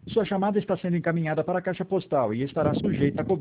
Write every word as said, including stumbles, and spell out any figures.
Sua chamada está sendo encaminhada para a caixa postal e estará sujeita a cobrança.